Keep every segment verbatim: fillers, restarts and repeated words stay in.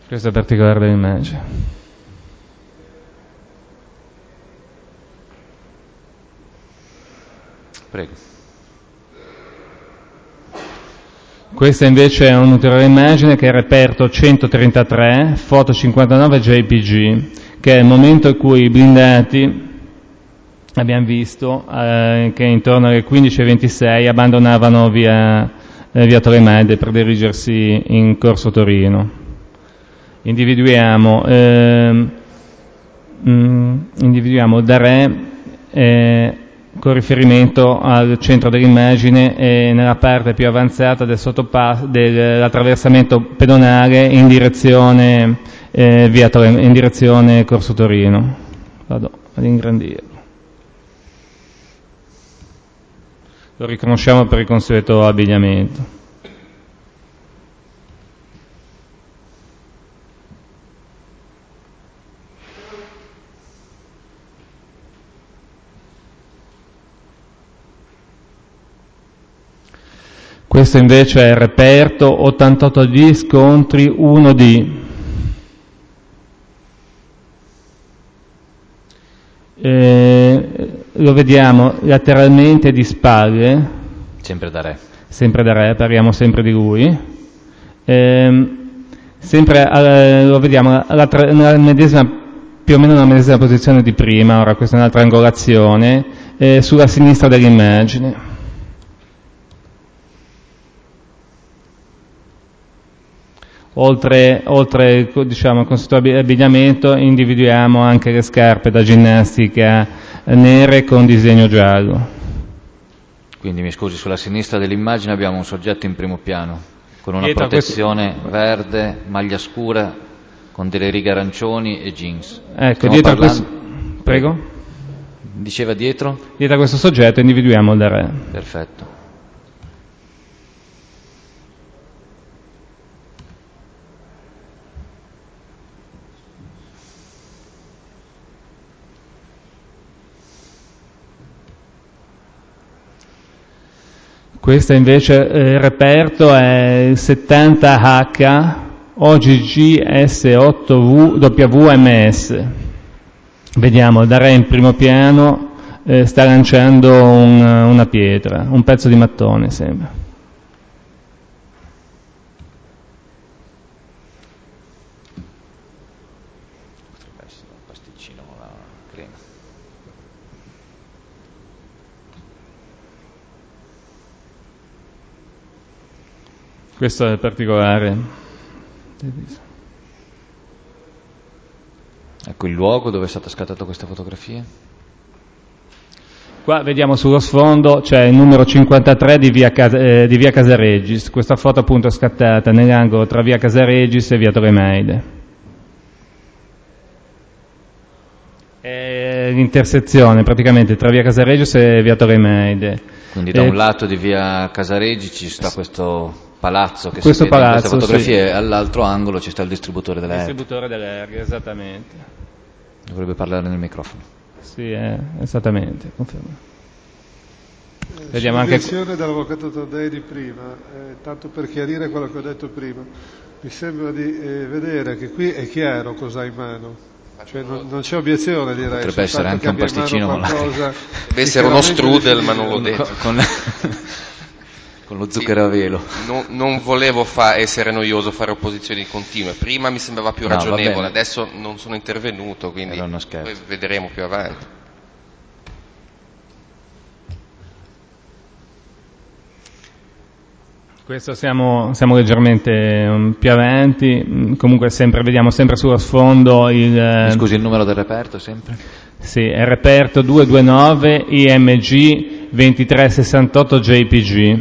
Questo è il particolare dell'immagine. Prego. Questa invece è un'ulteriore immagine che è reperto centotrentatré, foto cinquantanove J P G, che è il momento in cui i blindati, abbiamo visto, eh, che intorno alle quindici e ventisei abbandonavano via, eh, via Toremede per dirigersi in Corso Torino. Individuiamo, eh, mh, individuiamo Darè eh, con riferimento al centro dell'immagine e nella parte più avanzata del sottopasso dell'attraversamento pedonale in direzione eh, via Torre, in direzione Corso Torino. Vado ad ingrandirlo. Lo riconosciamo per il consueto abbigliamento. Questo invece è il reperto ottantotto D scontri uno D. Eh, lo vediamo lateralmente di spalle. Sempre da Re. Sempre da Re, parliamo sempre di lui. Eh, sempre eh, lo vediamo alla, nella medesima, più o meno nella medesima posizione di prima, ora questa è un'altra angolazione, eh, sulla sinistra dell'immagine. Oltre, oltre diciamo, al consueto abbigliamento individuiamo anche le scarpe da ginnastica nere con disegno giallo. Quindi mi scusi, sulla sinistra dell'immagine abbiamo un soggetto in primo piano con una Dietro protezione questo... verde, maglia scura con delle righe arancioni e jeans. Ecco, Stiamo dietro parlando... questo... Prego? Diceva dietro? Dietro a questo soggetto individuiamo il Re. Perfetto. Questo invece eh, il reperto è il settanta H O G G S otto W W M S. Vediamo, il Re in primo piano eh, sta lanciando un, una pietra, un pezzo di mattone sembra. Questo è il particolare. Ecco il luogo dove è stata scattata questa fotografia. Qua vediamo sullo sfondo c'è il numero cinquantatré di via, eh, di via Casaregis. Questa foto appunto è scattata nell'angolo tra via Casaregis e via Torremeide. È l'intersezione praticamente tra via Casaregis e via Torremeide. Quindi da eh, un lato di via Casaregis ci sta questo palazzo che questo si vede palazzo, in questa fotografia, sì. E all'altro angolo ci sta il distributore delle Il distributore delle erghe, esattamente. Dovrebbe parlare nel microfono. Sì, eh, esattamente, confermo. Eh, Vediamo anche dell'avvocato Taddei di prima, eh, tanto per chiarire quello che ho detto prima, mi sembra di eh, vedere che qui è chiaro cosa ha in mano. Cioè non, non c'è obiezione, direi. Potrebbe essere anche un pasticcino con la... Deve essere uno strudel, ma non l'ho detto. Con, con, con lo zucchero a velo. No, non volevo fa- essere noioso, fare opposizioni continue. Prima mi sembrava più no, ragionevole, adesso non sono intervenuto, quindi uno scherzo. poi vedremo più avanti. Questo siamo, siamo leggermente um, più avanti, comunque sempre, vediamo sempre sullo sfondo il... Mi scusi, il numero del reperto sempre? Sì, è il reperto duecentoventinove I M G ventitré sessantotto J P G.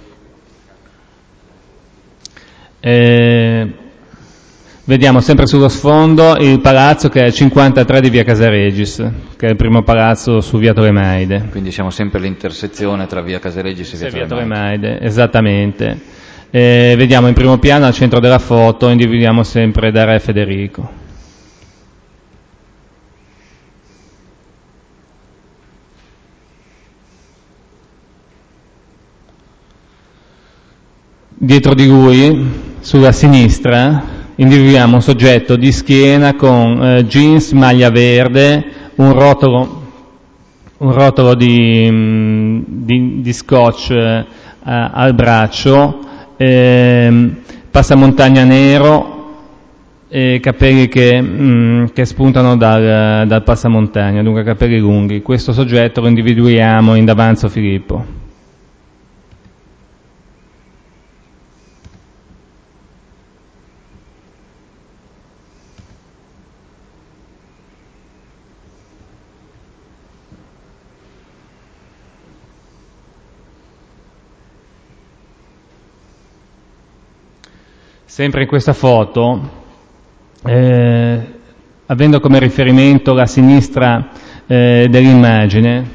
Eh, vediamo sempre sullo sfondo il palazzo che è il cinquantatré di via Casaregis, che è il primo palazzo su via Torremeide. Quindi siamo sempre all'intersezione tra via Casaregis e via, via Torremeide. Torremeide, esattamente. Eh, vediamo in primo piano al centro della foto, individuiamo sempre da Re Federico. Dietro di lui, sulla sinistra, individuiamo un soggetto di schiena con eh, jeans, maglia verde, un rotolo, un rotolo di, di, di scotch eh, al braccio, eh, passamontagna nero e capelli che, mh, che spuntano dal, dal passamontagna, dunque capelli lunghi. Questo soggetto lo individuiamo in D'Avanzo Filippo. Sempre in questa foto, eh, avendo come riferimento la sinistra eh, dell'immagine,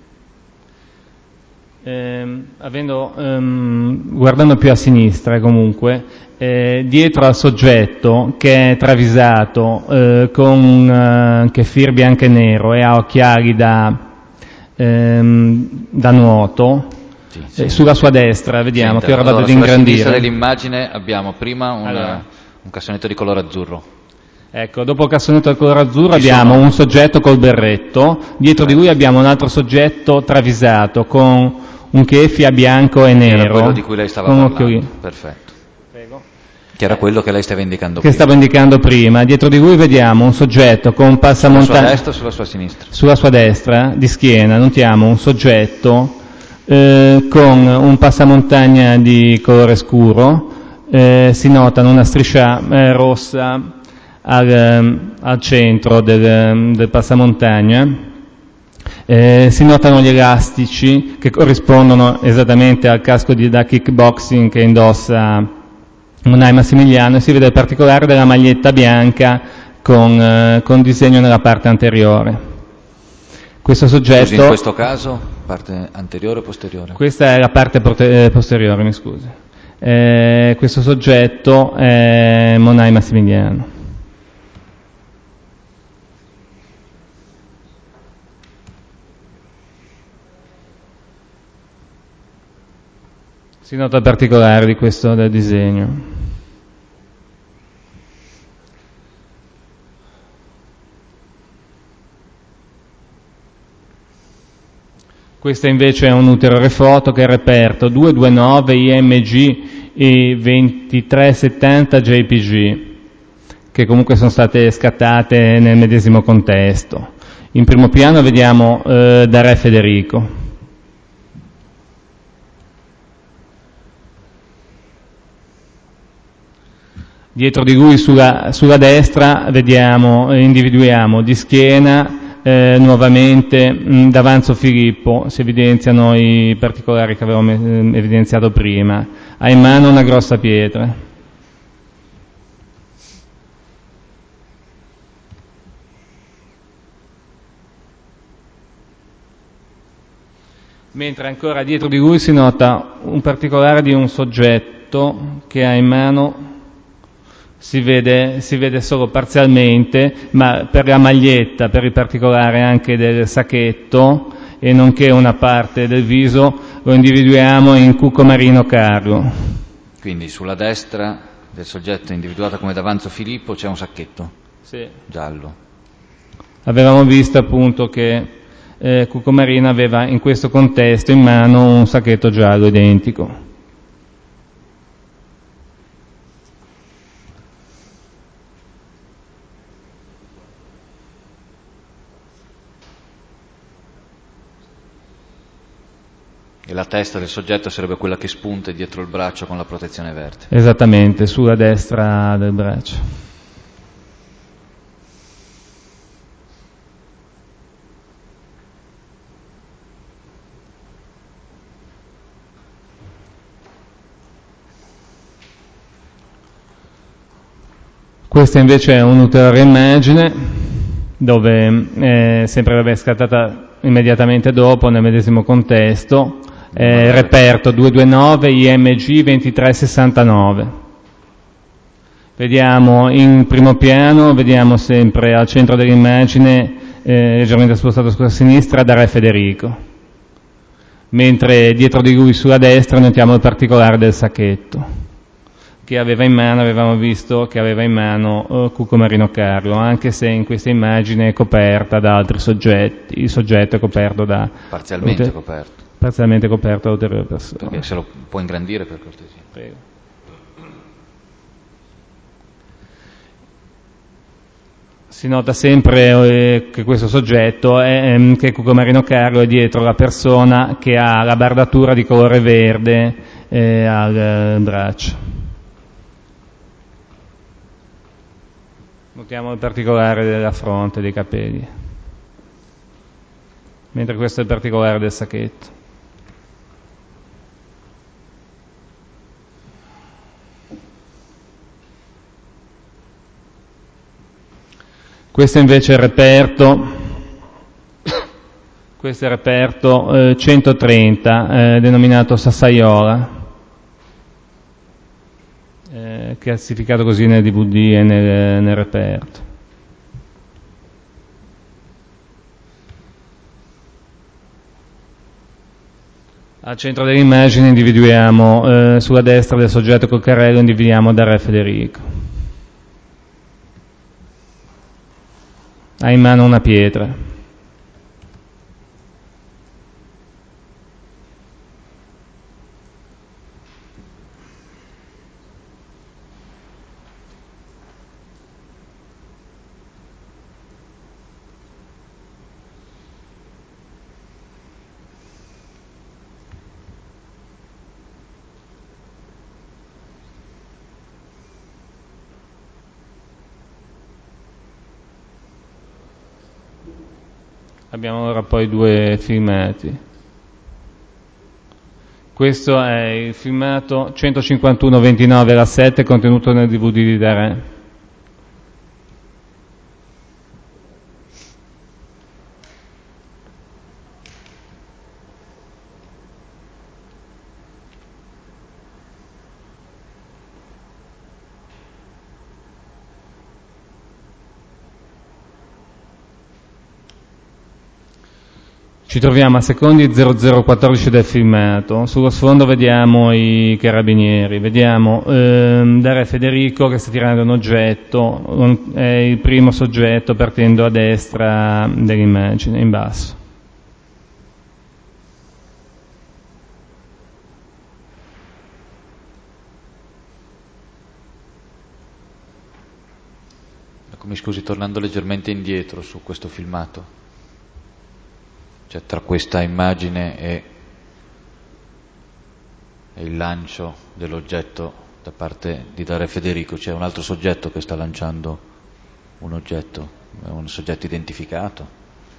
eh, avendo, ehm, guardando più a sinistra comunque, eh, dietro al soggetto che è travisato eh, con un uh, kefir bianco e nero e ha occhiali da, ehm, da nuoto, Sì, sì. Eh, sulla sua destra, vediamo, Senta, che ora vado allora, ad ingrandire. Sulla sinistra dell'immagine abbiamo prima un, allora. un cassonetto di colore azzurro. Ecco, dopo il cassonetto del colore azzurro Ci abbiamo sono... un soggetto col berretto, dietro di lui abbiamo un altro soggetto travisato con un keffia bianco e nero. Che era quello di cui lei stava parlando. Occhiali. Perfetto. Prego. Che era quello che lei stava indicando che prima. stavo indicando prima. Dietro di lui vediamo un soggetto con un passamontagna. Sulla sua destra o sulla sua sinistra? Sulla sua destra, di schiena, notiamo un soggetto eh, con un passamontagna di colore scuro, eh, si nota una striscia eh, rossa al, al centro del, del passamontagna, eh, si notano gli elastici che corrispondono esattamente al casco di, da kickboxing che indossa Unai Massimiliano, e si vede il particolare della maglietta bianca con, eh, con disegno nella parte anteriore. Questo soggetto... Scusi, in questo caso, parte anteriore o posteriore? Questa è la parte porte- posteriore, mi scusi. Eh, questo soggetto è Unai Massimiliano. Si nota il particolare di questo del disegno. Questa invece è un'ulteriore foto che è reperto due due nove I M G e ventitré settanta J P G, che comunque sono state scattate nel medesimo contesto. In primo piano vediamo eh, Re Federico. Dietro di lui sulla, sulla destra vediamo, individuiamo di schiena eh, nuovamente mh, D'Avanzo Filippo, si evidenziano i particolari che avevo me- evidenziato prima. Ha in mano una grossa pietra. Mentre ancora dietro di lui si nota un particolare di un soggetto che ha in mano... Si vede, si vede solo parzialmente, ma per la maglietta, per il particolare anche del sacchetto e nonché una parte del viso, lo individuiamo in Cucco Marino Carlo. Quindi sulla destra del soggetto individuato come D'Avanzo Filippo c'è un sacchetto sì. giallo. Avevamo visto appunto che eh, Cucco Marino aveva in questo contesto in mano un sacchetto giallo identico. E la testa del soggetto sarebbe quella che spunta dietro il braccio con la protezione verde. Esattamente, sulla destra del braccio. Questa invece è un'ulteriore immagine dove eh, sempre vabbè, scattata immediatamente dopo nel medesimo contesto. Eh, reperto due due nove I M G ventitré sessantanove. Vediamo in primo piano, vediamo sempre al centro dell'immagine, eh, leggermente spostato sulla sinistra, da Re Federico, mentre dietro di lui sulla destra notiamo il particolare del sacchetto. che aveva in mano, avevamo visto che aveva in mano uh, Cuco Marino Carlo, anche se in questa immagine è coperta da altri soggetti, il soggetto è coperto da... Parzialmente ulter- coperto. Parzialmente coperto da ulteriori persone. Perché se lo può ingrandire per cortesia. Prego. Si nota sempre eh, che questo soggetto è ehm, che Cuco Marino Carlo è dietro la persona che ha la bardatura di colore verde eh, al eh, braccio. Notiamo il particolare della fronte, dei capelli, mentre questo è il particolare del sacchetto. Questo invece è il reperto, questo è il reperto eh, centotrenta, eh, denominato Sassaiola, eh, classificato così nel D V D e nel, nel reperto. Al centro dell'immagine individuiamo, eh, sulla destra del soggetto col carrello, individuiamo da Re Federico. Ha in mano una pietra. Abbiamo ora poi due filmati. Questo è il filmato centocinquantuno ventinove alla sette contenuto nel D V D di Darè. Ci troviamo a secondi zero zero quattordici del filmato, sullo sfondo vediamo i carabinieri, vediamo ehm, Darè Federico che sta tirando un oggetto, è il primo soggetto partendo a destra dell'immagine, in basso. Mi scusi, tornando leggermente indietro su questo filmato. Cioè tra questa immagine e, e il lancio dell'oggetto da parte di Darè Federico c'è un altro soggetto che sta lanciando un oggetto, è un soggetto identificato.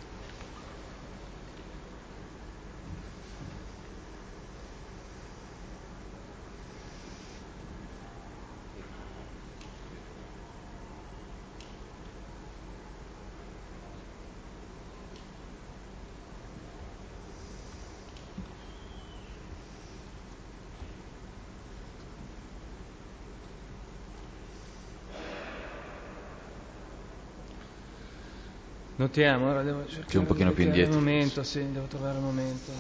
Notiamo, ora devo cercare Più un pochino di più indietro. il momento, sì, devo trovare il momento.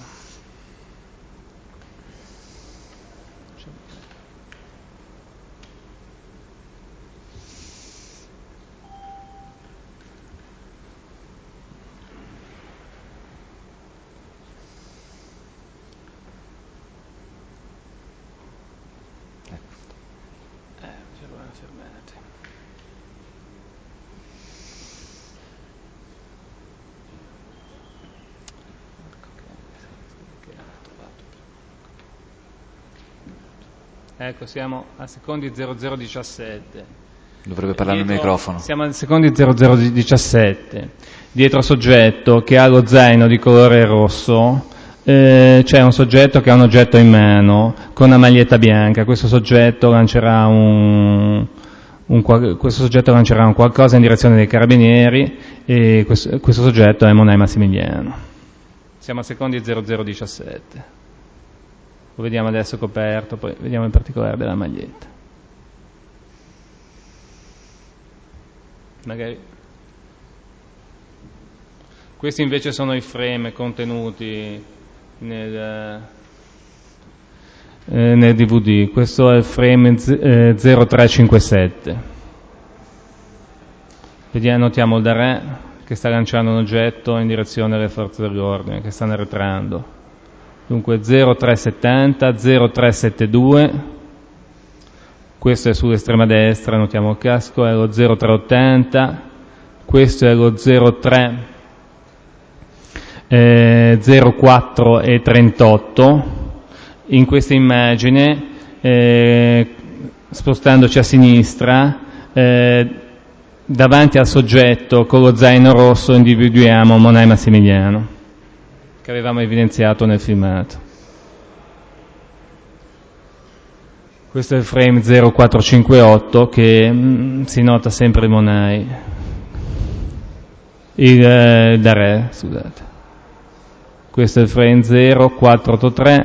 Eh, c'è una fermata. Ecco, siamo a secondi zero zero diciassette. Dovrebbe parlare Dietro, al microfono. Siamo a secondi zero zero diciassette. Dietro soggetto che ha lo zaino di colore rosso eh, c'è un soggetto che ha un oggetto in mano con una maglietta bianca. Questo soggetto lancerà un, un, questo soggetto lancerà un qualcosa in direzione dei carabinieri e questo, questo soggetto è Monè Massimiliano. Siamo a secondi zero zero diciassette. Lo vediamo adesso coperto, poi vediamo in particolare della maglietta. Magari. Questi invece sono i frame contenuti nel, eh, nel D V D. Questo è il frame eh, zero tre cinque sette. Vediamo, notiamo il Darè che sta lanciando un oggetto in direzione delle forze dell'ordine che stanno arretrando. Dunque zero tre settanta, zero tre settantadue, questo è sull'estrema destra, notiamo il casco, è lo zero tre ottanta, questo è lo zero tre eh, zero quattro e trentotto. In questa immagine, eh, spostandoci a sinistra, eh, davanti al soggetto con lo zaino rosso individuiamo Monai Massimiliano, che avevamo evidenziato nel filmato. Questo è il frame zero quattro cinque otto che mh, si nota sempre il Monai, il eh, Darè, scusate. Questo è il frame zero quattro otto tre,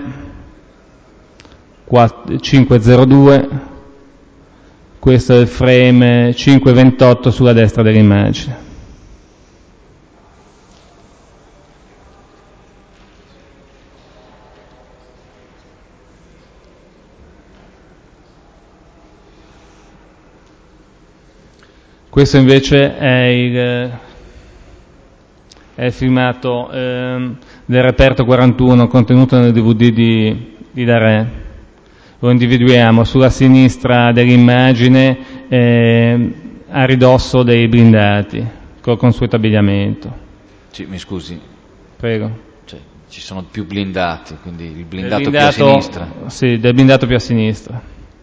cinque zero due. Questo è il frame cinque ventotto sulla destra dell'immagine. Questo invece è il, è il filmato eh, del reperto quarantuno contenuto nel D V D di, di Darè. Lo individuiamo sulla sinistra dell'immagine eh, a ridosso dei blindati, col consueto abbigliamento. Sì, mi scusi. Prego. Cioè, ci sono più blindati, quindi il blindato, blindato più a sinistra. Sì, del blindato più a sinistra.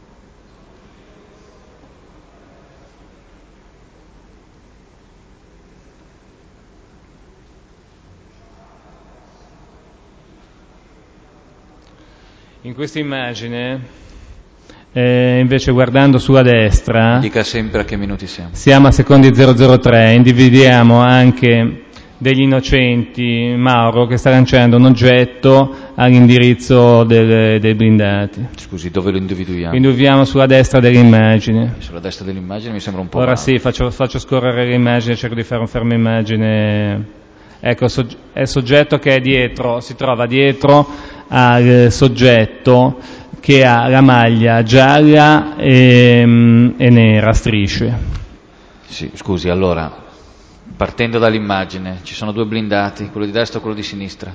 In questa immagine, eh, invece guardando sulla destra, dica sempre a che minuti siamo. Siamo a secondi zero zero tre, individuiamo anche degli innocenti, Mauro che sta lanciando un oggetto all'indirizzo del, dei blindati. Scusi, dove lo individuiamo? Lo individuiamo sulla destra dell'immagine. Sulla destra dell'immagine mi sembra un po'... Ora male. sì, faccio, faccio scorrere l'immagine, cerco di fare un fermo immagine. Ecco, è il soggetto che è dietro, si trova dietro al soggetto che ha la maglia gialla e, e nera a strisce. Sì, scusi, allora, partendo dall'immagine, ci sono due blindati, quello di destra e quello di sinistra.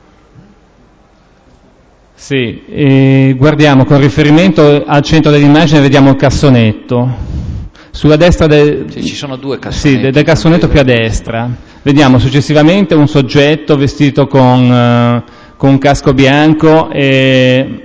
Sì, e guardiamo con riferimento al centro dell'immagine, vediamo il cassonetto. Sulla destra del, sì, ci sono due cassonetti. Sì, del, del cassonetto più a destra. Vediamo successivamente un soggetto vestito con, uh, con un casco bianco e,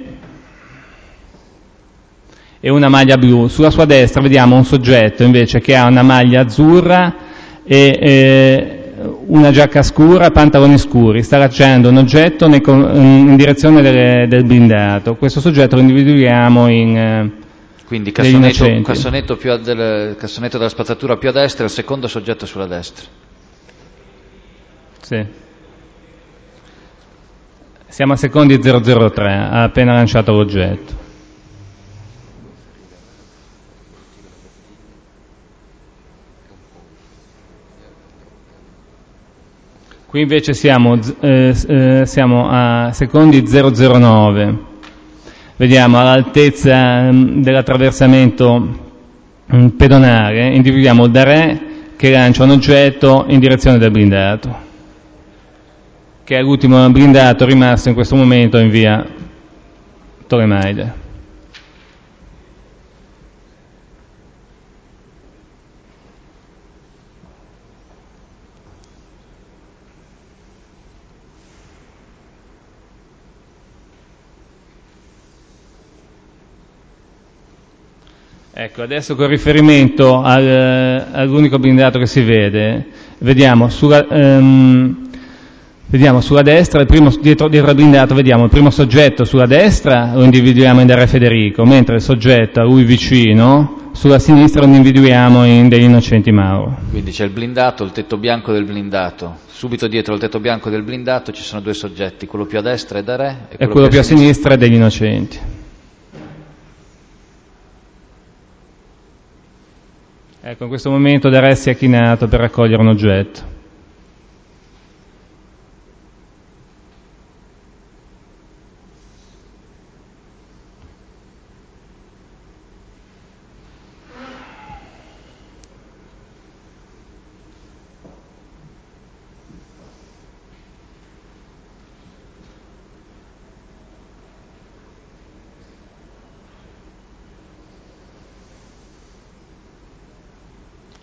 e una maglia blu. Sulla sua destra vediamo un soggetto invece che ha una maglia azzurra e, e una giacca scura e pantaloni scuri. Sta lanciando un oggetto nei, in direzione delle, del blindato. Questo soggetto lo individuiamo in... Uh, Quindi cassonetto, cassonetto, più a del, cassonetto della spazzatura più a destra e il secondo soggetto sulla destra. Sì. Siamo a secondi zero zero tre, ha appena lanciato l'oggetto. Qui invece siamo, eh, eh, siamo a secondi zero zero nove. Vediamo all'altezza dell'attraversamento pedonale, individuiamo il Darè che lancia un oggetto in direzione del blindato, che è l'ultimo blindato rimasto in questo momento in via Tolemaide. Ecco, adesso con riferimento al, all'unico blindato che si vede, vediamo sulla, um, vediamo sulla destra, il primo, dietro, dietro al blindato, vediamo il primo soggetto sulla destra, lo individuiamo in Darè Federico, mentre il soggetto a lui vicino, sulla sinistra lo individuiamo in Degli Innocenti Mauro. Quindi c'è il blindato, il tetto bianco del blindato, subito dietro il tetto bianco del blindato ci sono due soggetti, quello più a destra è Darè e quello, e quello più a sinistra, sinistra è Degli Innocenti. Ecco, in questo momento Darè si è chinato per raccogliere un oggetto.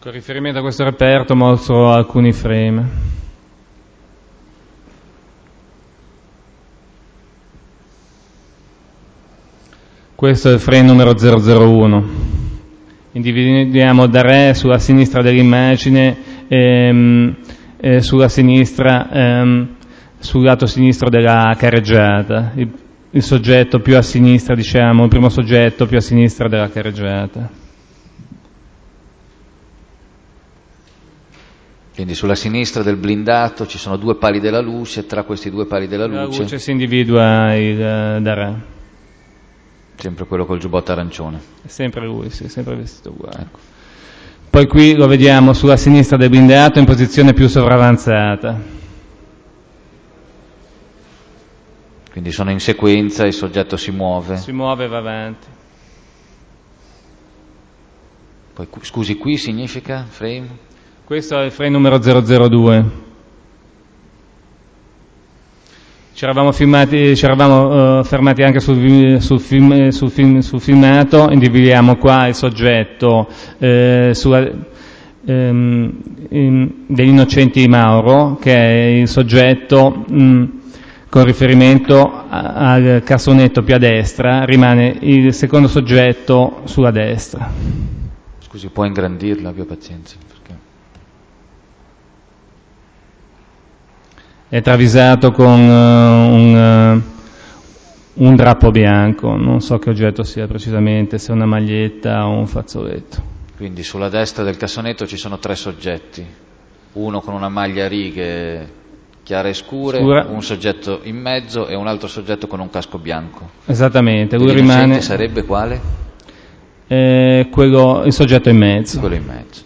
Con riferimento a questo reperto mostro alcuni frame. Questo è il frame numero zero zero uno. Individuiamo da re sulla sinistra dell'immagine, ehm, eh, sulla sinistra, ehm, sul lato sinistro della carreggiata. Il, il soggetto più a sinistra, diciamo, il primo soggetto più a sinistra della carreggiata. Quindi sulla sinistra del blindato ci sono due pali della luce, tra questi due pali della luce, la luce si individua il da re. Sempre quello col giubbotto arancione. È sempre lui, sì, sempre vestito uguale. Ecco. Poi qui lo vediamo sulla sinistra del blindato in posizione più sovravanzata. Quindi sono in sequenza, il soggetto si muove. Si muove e va avanti. Poi, scusi, qui significa frame? Questo è il frame numero zero zero due. Ci eravamo, filmati, ci eravamo uh, fermati anche sul, sul, film, sul, film, sul filmato, individuiamo qua il soggetto eh, sulla, ehm, in, degli Innocenti di Mauro, che è il soggetto mh, con riferimento al cassonetto più a destra, rimane il secondo soggetto sulla destra. Scusi, può ingrandirla, abbia pazienza. Perché... È travisato con uh, un, uh, un drappo bianco, non so che oggetto sia precisamente, se è una maglietta o un fazzoletto. Quindi sulla destra del cassonetto ci sono tre soggetti, uno con una maglia a righe chiare e scure, Scura. un soggetto in mezzo e un altro soggetto con un casco bianco. Esattamente, lui L'innocente rimane... sarebbe quale? Eh, quello, il soggetto in mezzo. Quello in mezzo.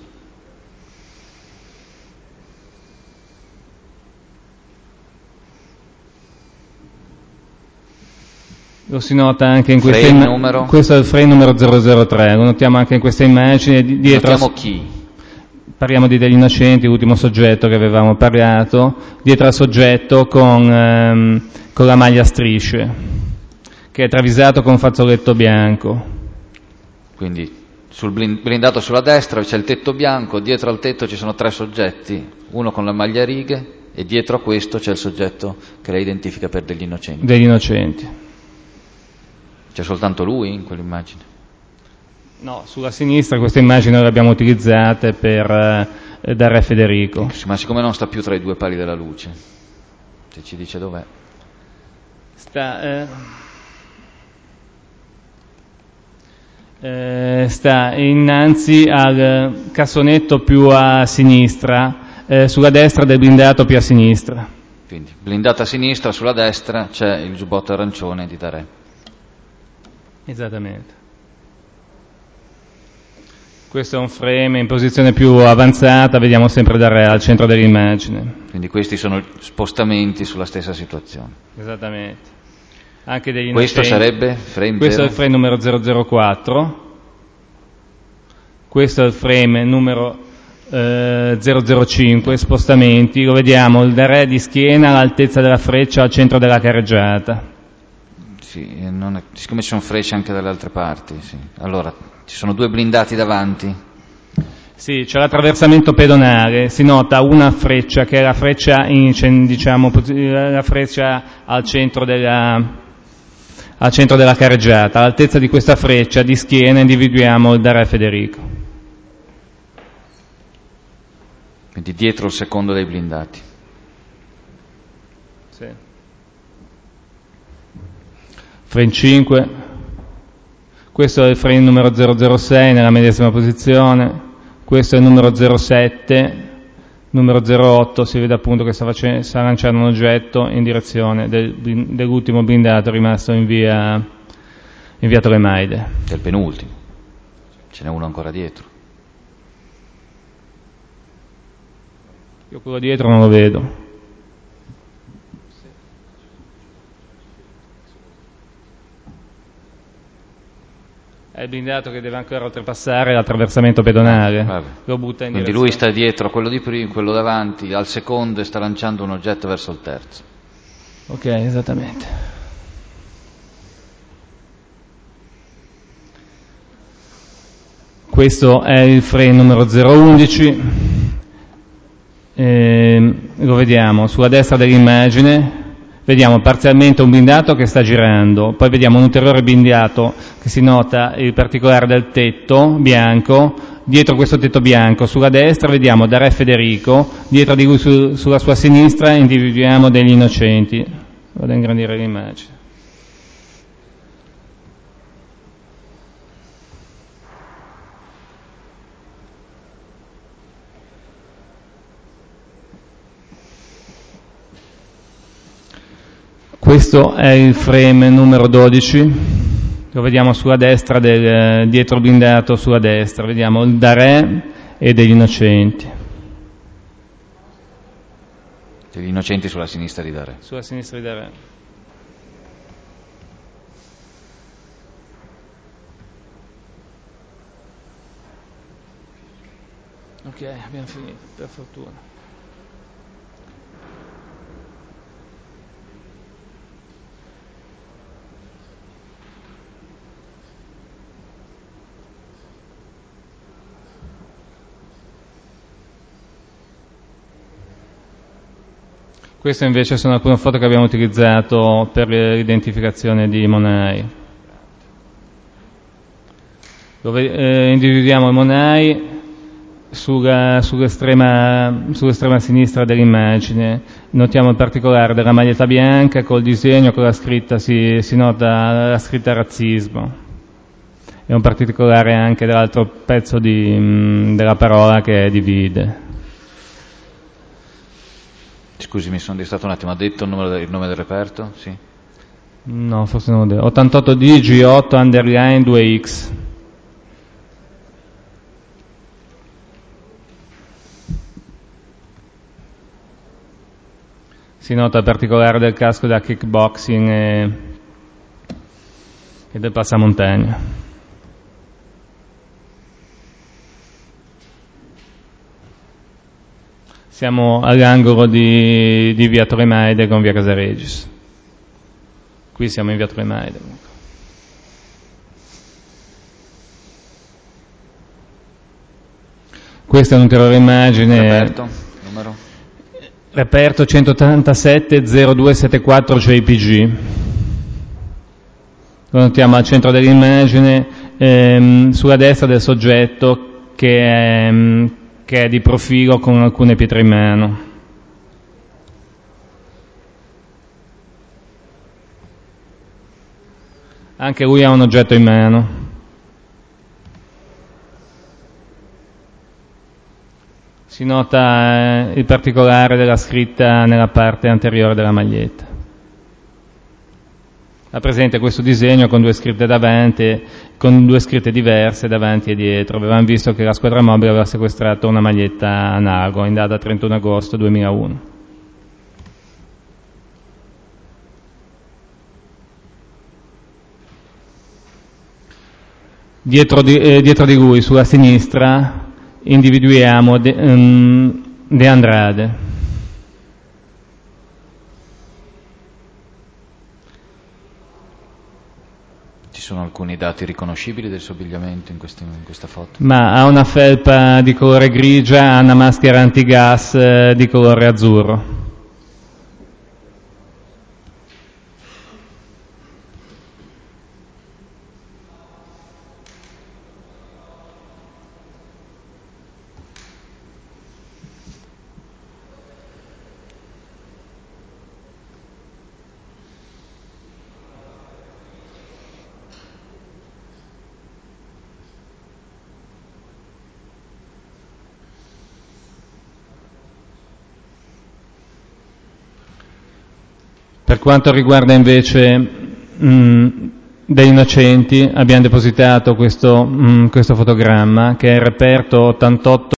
Lo si nota anche in questa immagine. Imm- questo è il frame numero zero zero tre, lo notiamo anche in questa immagine. Dietro notiamo chi? Parliamo di Degli Innocenti, l'ultimo soggetto che avevamo parlato, dietro al soggetto con, ehm, con la maglia a strisce, che è travisato con un fazzoletto bianco. Quindi sul blindato sulla destra c'è il tetto bianco, dietro al tetto ci sono tre soggetti, uno con la maglia a righe e dietro a questo c'è il soggetto che lei identifica per Degli Innocenti. Degli Innocenti. C'è soltanto lui in quell'immagine? No, sulla sinistra queste immagini le abbiamo utilizzate per eh, dare a Federico. Ma siccome non sta più tra i due pali della luce, se ci dice dov'è? Sta, eh, eh, sta innanzi al cassonetto più a sinistra, eh, sulla destra del blindato più a sinistra. Quindi blindato a sinistra, sulla destra c'è il giubbotto arancione di Darè. Esattamente. Questo è un frame in posizione più avanzata, vediamo sempre da re al centro dell'immagine. Quindi questi sono spostamenti sulla stessa situazione. Esattamente. Anche degli Questo innocenti. sarebbe frame Questo zero? è il frame numero zero zero quattro. Questo è il frame numero eh, zero zero cinque, spostamenti. Lo vediamo, il da re di schiena all'altezza della freccia al centro della carreggiata. Sì, non è, siccome ci sono frecce anche dalle altre parti, sì. Allora, ci sono due blindati davanti? Sì, c'è l'attraversamento pedonale, si nota una freccia che è la freccia, in, diciamo, la freccia al centro della, al centro della carreggiata. All'altezza di questa freccia di schiena individuiamo il da re Federico. Quindi dietro il secondo dei blindati. Sì. Frame cinque, questo è il frame numero zero zero sei nella medesima posizione, questo è il numero zero sette, numero zero otto, si vede appunto che sta, facendo, sta lanciando un oggetto in direzione del, dell'ultimo blindato rimasto in via, in via Tolemaide. Del penultimo, ce n'è uno ancora dietro. Io quello dietro non lo vedo. È il blindato che deve ancora oltrepassare l'attraversamento pedonale. Lo butta in Quindi lui sta dietro a quello di prima, quello davanti, al secondo e sta lanciando un oggetto verso il terzo. Ok, esattamente. Questo è il frame numero zero undici, eh, lo vediamo sulla destra dell'immagine, vediamo parzialmente un blindato che sta girando, poi vediamo un ulteriore blindato che si nota il particolare del tetto bianco, dietro questo tetto bianco sulla destra vediamo da Re Federico, dietro di lui su, sulla sua sinistra individuiamo degli innocenti. Vado a ingrandire l'immagine. Questo è il frame numero dodici, lo vediamo sulla destra, del, dietro blindato sulla destra, vediamo il da Re e degli innocenti. Degli innocenti sulla sinistra di da Re. Sulla sinistra di da Re. Ok, abbiamo finito, per fortuna. Queste invece sono alcune foto che abbiamo utilizzato per l'identificazione di Monai. Dove eh, individuiamo il Monai sulla, sull'estrema, sull'estrema sinistra dell'immagine. Notiamo il particolare della maglietta bianca col disegno, con la scritta, si, si nota la scritta razzismo. E un particolare anche dell'altro pezzo di, mh, della parola che è divide. Scusi, mi sono distratto un attimo, ha detto il, numero, il nome del reperto? Sì. No, forse non lo devo. ottantotto D G otto underline due X. Si nota il particolare del casco da kickboxing e, e del passamontagna. Siamo all'angolo di, di via Tremaide con via Casaregis. Qui siamo in via Tremaide. Questa è un'ulteriore immagine. Reperto, numero? Reperto centottantasette zero due settantaquattro J P G. Lo notiamo al centro dell'immagine, ehm, sulla destra del soggetto che è... Ehm, che è di profilo con alcune pietre in mano. Anche lui ha un oggetto in mano. Si nota eh, il particolare della scritta nella parte anteriore della maglietta. Ha presente questo disegno con due scritte davanti, con due scritte diverse davanti e dietro. Avevamo visto che la squadra mobile aveva sequestrato una maglietta analoga in data trentuno agosto duemilauno. Dietro di, eh, dietro di lui, sulla sinistra, individuiamo De, um, De Andrade. Ci sono alcuni dati riconoscibili del suo abbigliamento in, questi, in questa foto? Ma ha una felpa di colore grigia, ha una maschera antigas eh, di colore azzurro. Per quanto riguarda invece mh, degli innocenti, abbiamo depositato questo, mh, questo fotogramma che è il reperto ottantotto